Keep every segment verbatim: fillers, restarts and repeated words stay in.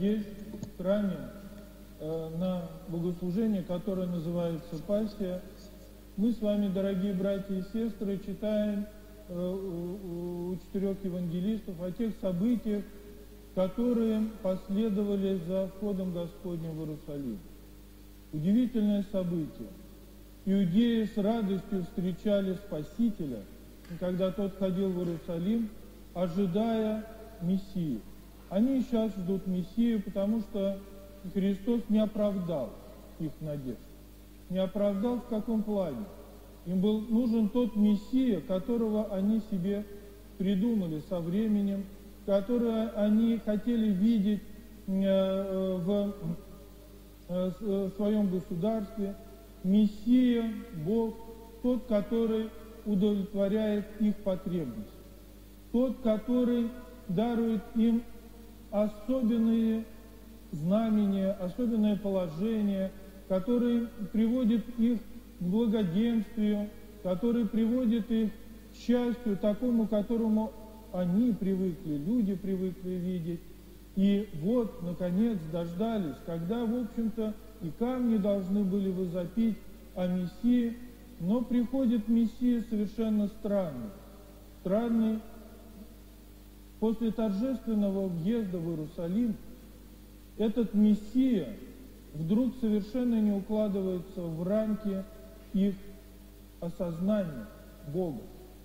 Здесь, в храме, э, на богослужении, которое называется Пассия, мы с вами, дорогие братья и сестры, читаем э, у, у четырех евангелистов о тех событиях, которые последовали за входом Господним в Иерусалим. Удивительное событие. Иудеи с радостью встречали Спасителя, когда тот ходил в Иерусалим, ожидая Мессию. Они сейчас ждут Мессию, потому что Христос не оправдал их надежд. Не оправдал в каком плане? Им был нужен тот Мессия, которого они себе придумали со временем, которого они хотели видеть в своем государстве. Мессия, Бог, тот, который удовлетворяет их потребности. Тот, который дарует им особенные знамения, особенное положение, который приводит их к благоденствию, который приводит их к счастью, такому, которому они привыкли, люди привыкли видеть. И вот, наконец, дождались, когда, в общем-то, и камни должны были возопить о Мессии, но приходит Мессия совершенно странный. Странный. После торжественного въезда в Иерусалим этот Мессия вдруг совершенно не укладывается в рамки их осознания Бога.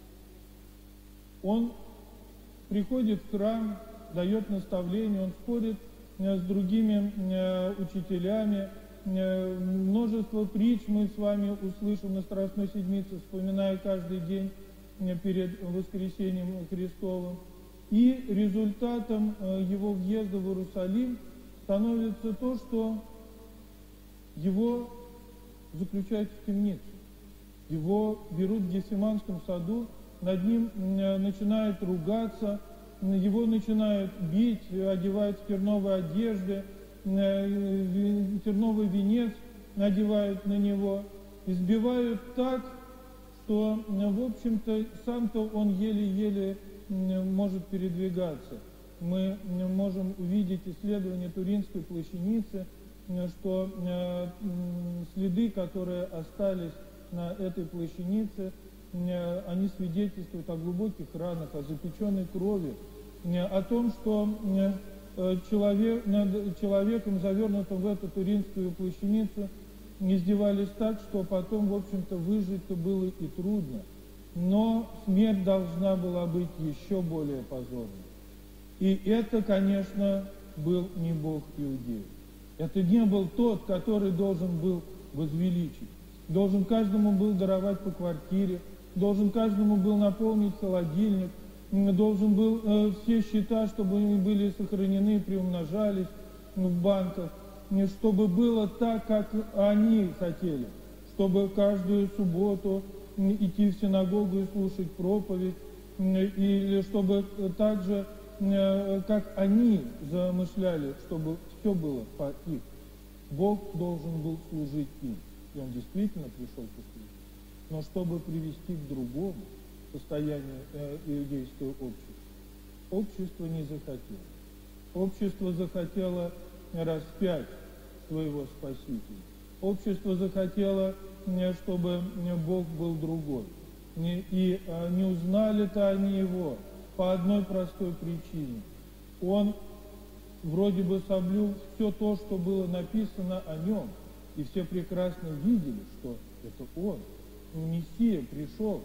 Он приходит в храм, дает наставление, он спорит с другими учителями. Множество притч мы с вами услышим на Страстной Седмице, вспоминая каждый день перед воскресением Христовым. И результатом его въезда в Иерусалим становится то, что его заключают в темницу. Его берут в Гефсиманском саду, над ним начинают ругаться, его начинают бить, одевают в терновые одежды, терновый венец надевают на него, избивают так, что, в общем-то, сам-то он еле-еле может передвигаться. Мы можем увидеть исследование Туринской плащаницы, что следы, которые остались на этой плащанице, они свидетельствуют о глубоких ранах, о запеченной крови, о том, что человек, над человеком, завернутым в эту туринскую плащаницу, издевались так, что потом, в общем-то, выжить-то было и трудно. Но смерть должна была быть еще более позорной. И это, конечно, был не Бог иудеев. Это не был тот, который должен был возвеличить. Должен каждому был даровать по квартире, должен каждому был наполнить холодильник, должен был э, все счета, чтобы они были сохранены, приумножались в банках, чтобы было так, как они хотели, чтобы каждую субботу идти в синагогу и слушать проповедь, или чтобы так же, как они замышляли, чтобы все было по их. Бог должен был служить им, и Он действительно пришел послужить. Но чтобы привести к другому состоянию иудейского общества, общество не захотело. Общество захотело распять своего Спасителя. Общество захотело, чтобы Бог был другой. И не узнали-то они Его по одной простой причине. Он вроде бы соблюл все то, что было написано о Нем, и все прекрасно видели, что это Он, Мессия пришел.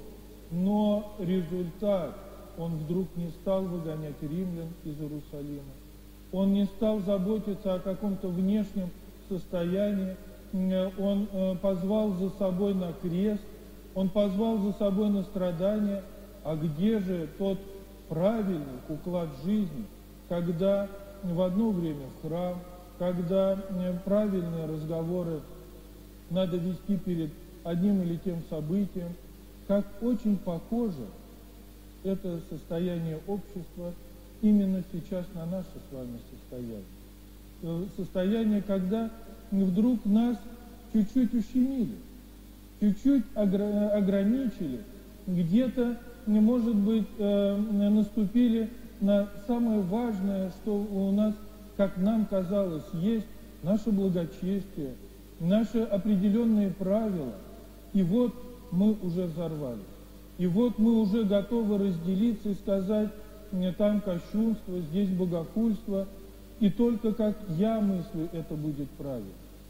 Но результат, Он вдруг не стал выгонять римлян из Иерусалима. Он не стал заботиться о каком-то внешнем состоянии. Он позвал за собой на крест, Он позвал за собой на страдания. А где же тот правильный уклад жизни, когда в одно время в храм, когда правильные разговоры надо вести перед одним или тем событием, как очень похоже это состояние общества именно сейчас на наше с вами состояние. Состояние, когда вдруг нас чуть-чуть ущемили, чуть-чуть ограничили, где-то, может быть, наступили на самое важное, что у нас как нам казалось, есть наше благочестие, наши определенные правила. И вот мы уже взорвались. И вот мы уже готовы разделиться и сказать, там кощунство, здесь богохульство, и только как я мыслю, это будет правильно.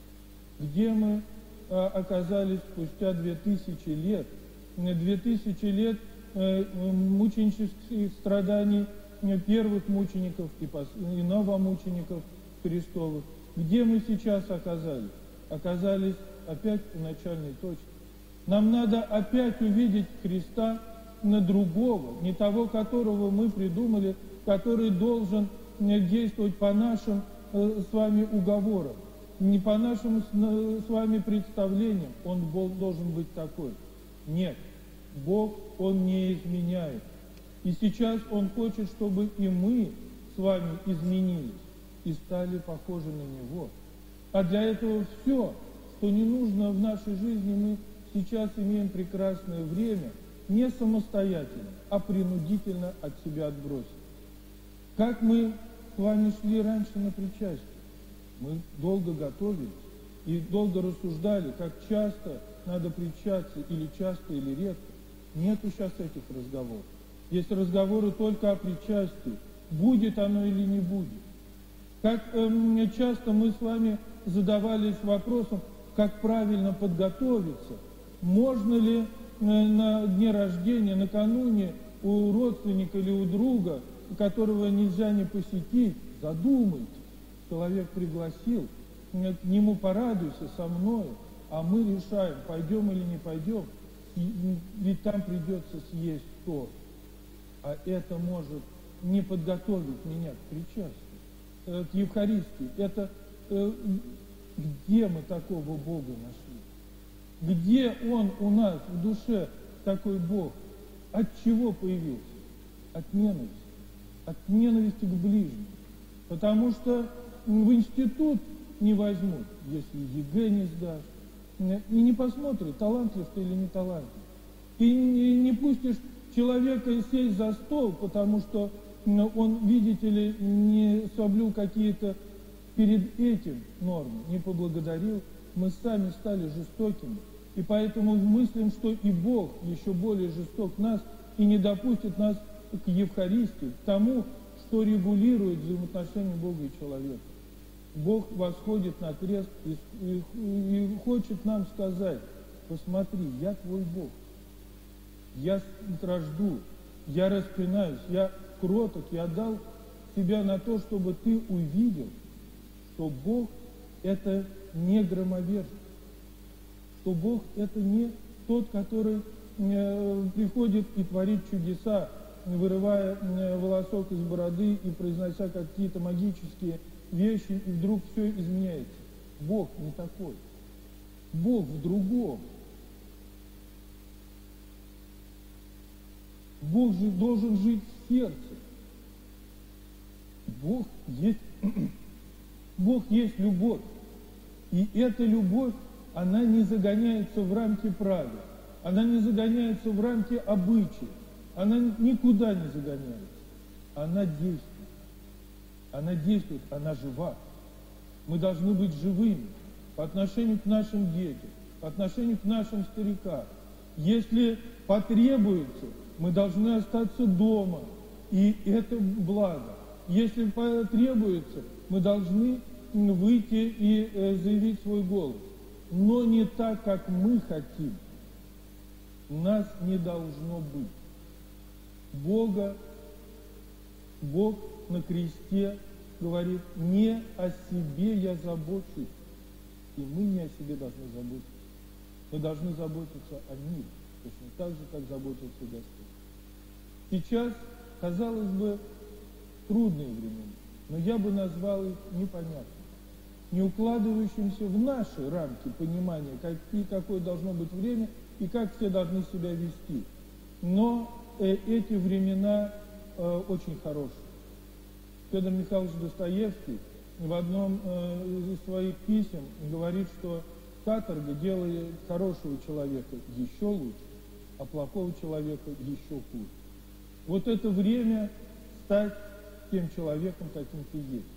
Где мы а, оказались спустя две тысячи лет, две тысячи лет э, мученических страданий первых мучеников и, пос, и новомучеников Христовых. Где мы сейчас оказались? Оказались опять в начальной точке. Нам надо опять увидеть Христа на другого, не того, которого мы придумали, который должен действовать по нашим э, с вами уговорам, не по нашим с, с вами представлениям. Он Бог должен быть такой. Нет, Бог, Он не изменяет. И сейчас Он хочет, чтобы и мы с вами изменились и стали похожи на Него. А для этого все, что не нужно в нашей жизни, мы сейчас имеем прекрасное время не самостоятельно, а принудительно от себя отбросить. Как мы с вами шли раньше на причастие? Мы долго готовились и долго рассуждали, как часто надо причащаться, или часто, или редко. Нету сейчас этих разговоров. Есть разговоры только о причастии. Будет оно или не будет. Как э, часто мы с вами задавались вопросом, как правильно подготовиться. Можно ли э, на дне рождения, накануне у родственника или у друга, которого нельзя не посетить, задумайтесь. Человек пригласил, к нему порадуйся со мной, а мы решаем, пойдем или не пойдем. И, ведь там придется съесть торт. А это может не подготовить меня к причастию, э, к Евхаристии. Это э, где мы такого Бога нашли? Где Он у нас в душе, такой Бог? От чего появился? От ненависти. От ненависти к ближнему. Потому что в институт не возьмут, если ЕГЭ не сдашь. И не посмотрят, талантлив ты или не талантлив. Ты не, не пустишь человека сесть за стол, потому что он, видите ли, не соблюл какие-то перед этим нормы, не поблагодарил. Мы сами стали жестокими. И поэтому мыслим, что и Бог еще более жесток нас и не допустит нас к Евхаристии, к тому, что регулирует взаимоотношения Бога и человека. Бог восходит на крест и, и, и хочет нам сказать: посмотри, я твой Бог, я стражду, я распинаюсь, я кроток, я дал тебя на то, чтобы ты увидел, что Бог это не громовержец, что Бог это не тот, который э, приходит и творит чудеса, вырывая э, волосок из бороды и произнося какие-то магические вещи, и вдруг все изменяется. Бог не такой. Бог в другом. Бог же должен жить в сердце. Бог есть, Бог есть любовь. И эта любовь, она не загоняется в рамки правил. Она не загоняется в рамки обычаев. Она никуда не загоняется. Она действует. Она действует, она жива. Мы должны быть живыми по отношению к нашим детям, по отношению к нашим старикам. Если потребуется, мы должны остаться дома, и это благо. Если потребуется, мы должны выйти и э, заявить свой голос. Но не так, как мы хотим. Нас не должно быть. Бога, Бог на кресте говорит: не о себе я забочусь. И мы не о себе должны заботиться. Мы должны заботиться о мире, точно так же, как заботится Господь. Сейчас, казалось бы, трудные времена, но я бы назвал их непонятными, не укладывающимся в наши рамки понимания, какие, какое должно быть время и как все должны себя вести. Но э, эти времена э, очень хорошие. Федор Михайлович Достоевский в одном э, из своих писем говорит, что каторга делает хорошего человека еще лучше, а плохого человека еще хуже. Вот это время стать тем человеком, каким ты есть.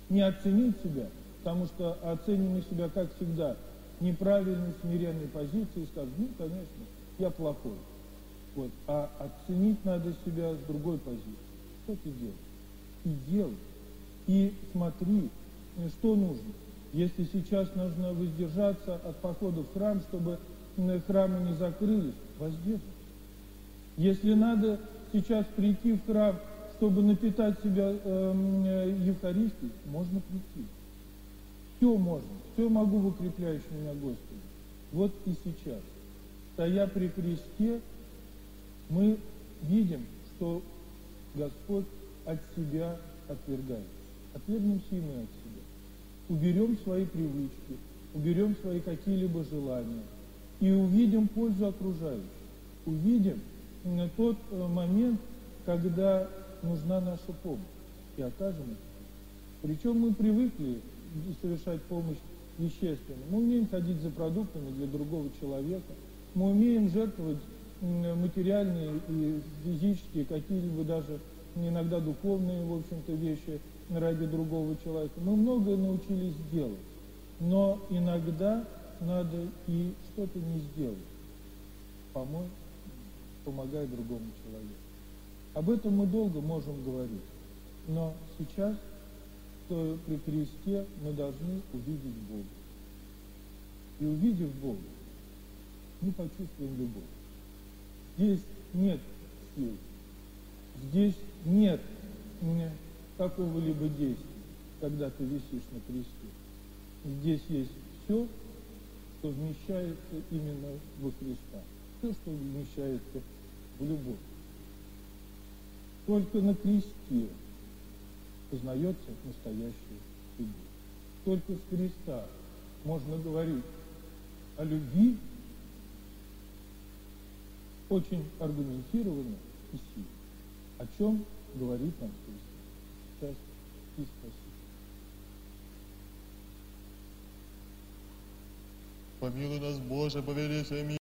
не оценить себя, потому что оценим себя, как всегда, неправильной, смиренной позиции, и скажем, ну, конечно, я плохой. Вот. А оценить надо себя с другой позиции. Что ты делаешь? И делай. И смотри, что нужно. Если сейчас нужно воздержаться от похода в храм, чтобы храмы не закрылись, воздерживайся. Если надо сейчас прийти в храм, чтобы напитать себя э, Евхаристией, можно прийти. Все можно, все могу в укрепляющем меня Господе. Вот и сейчас, стоя при кресте, мы видим, что Господь от себя отвергает. Отвергнемся и мы от себя. Уберем свои привычки, уберем свои какие-либо желания и увидим пользу окружающих. Увидим на тот момент, когда нужна наша помощь, и окажем это. Причем мы привыкли совершать помощь вещественно. Мы умеем ходить за продуктами для другого человека, мы умеем жертвовать материальные и физические, какие-либо даже иногда духовные, в общем-то, вещи ради другого человека. Мы многое научились делать, но иногда надо и что-то не сделать, помочь, помогая другому человеку. Об этом мы долго можем говорить, но сейчас, стоя при кресте, мы должны увидеть Бога. И увидев Бога, мы почувствуем любовь. Здесь нет сил, здесь нет какого-либо действия, когда ты висишь на кресте. Здесь есть все, что вмещается именно во Христа, все, что вмещается в любовь. Только на кресте познается настоящая любовь. Только с креста можно говорить о любви очень аргументированно и сильно. О чем говорит нам Христос? Сейчас и спасибо. Помилуй нас, Боже, повели своими